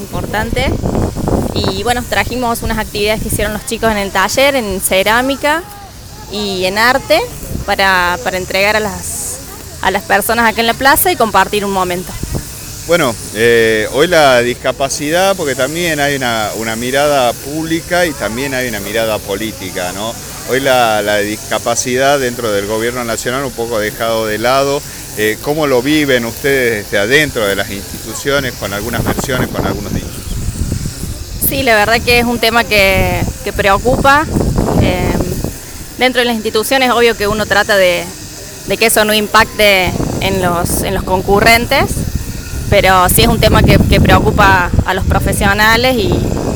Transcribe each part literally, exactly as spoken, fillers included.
importante. Y bueno, trajimos unas actividades que hicieron los chicos en el taller, en cerámica y en arte, para, para entregar a las, a las personas acá en la plaza y compartir un momento. Bueno, eh, hoy la discapacidad, porque también hay una, una mirada pública y también hay una mirada política, ¿no? Hoy la, la discapacidad dentro del gobierno nacional un poco dejado de lado. Eh, ¿Cómo lo viven ustedes desde adentro de las instituciones, con algunas versiones, con algunos dichos? Sí, la verdad que es un tema que, que preocupa. Eh, dentro de las instituciones, obvio que uno trata de, de que eso no impacte en los, en los concurrentes, pero sí es un tema que, que preocupa a los profesionales y,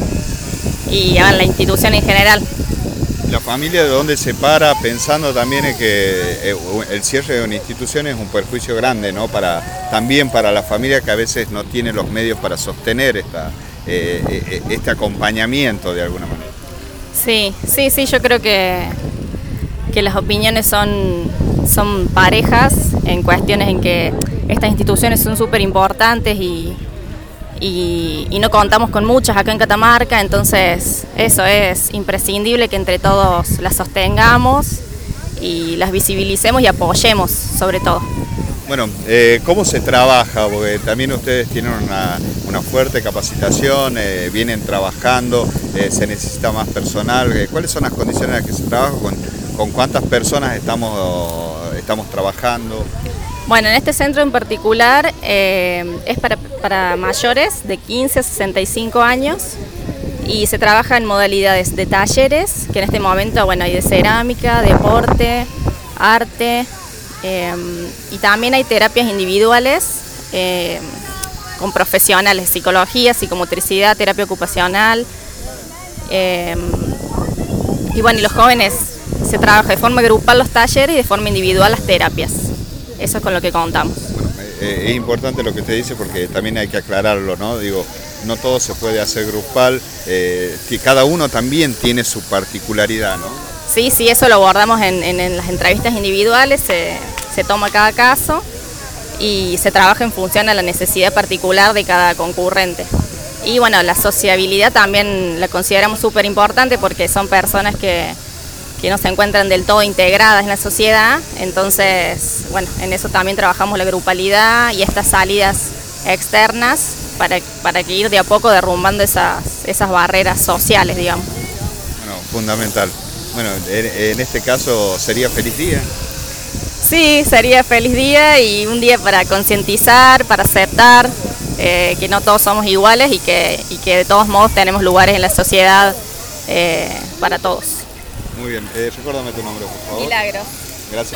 y a la institución en general. ¿La familia de dónde se para, pensando también en que el cierre de una institución es un perjuicio grande, ¿no? Para, también para la familia que a veces no tiene los medios para sostener esta, eh, este acompañamiento de alguna manera? Sí, sí, sí, yo creo que, que las opiniones son, son parejas en cuestiones en que estas instituciones son súper importantes y, y, y no contamos con muchas acá en Catamarca, entonces eso es imprescindible que entre todos las sostengamos y las visibilicemos y apoyemos sobre todo. Bueno, eh, ¿cómo se trabaja? Porque también ustedes tienen una, una fuerte capacitación, eh, vienen trabajando, eh, se necesita más personal. Eh, ¿Cuáles son las condiciones en las que se trabaja? ¿Con, con cuántas personas estamos, estamos trabajando? Bueno, en este centro en particular eh, es para, para mayores de quince a sesenta y cinco años y se trabaja en modalidades de talleres, que en este momento bueno, hay de cerámica, deporte, arte, eh, y también hay terapias individuales eh, con profesionales, psicología, psicomotricidad, terapia ocupacional, eh, y bueno, y los jóvenes se trabaja de forma grupal los talleres y de forma individual las terapias. Eso es con lo que contamos. Bueno, eh, es importante lo que usted dice porque también hay que aclararlo, ¿no? Digo, no todo se puede hacer grupal, eh, que cada uno también tiene su particularidad, ¿no? Sí, sí, eso lo abordamos en, en, en las entrevistas individuales, se, se toma cada caso y se trabaja en función a la necesidad particular de cada concurrente. Y bueno, la sociabilidad también la consideramos súper importante porque son personas que que no se encuentran del todo integradas en la sociedad, entonces, bueno, en eso también trabajamos la grupalidad y estas salidas externas para, para que ir de a poco derrumbando esas, esas barreras sociales, digamos. Bueno, fundamental. Bueno, en, en este caso sería feliz día. Sí, sería feliz día y un día para concientizar, para aceptar eh, que no todos somos iguales y que, y que de todos modos tenemos lugares en la sociedad eh, para todos. Muy bien, eh, recuérdame tu nombre, por favor. Milagro. Gracias.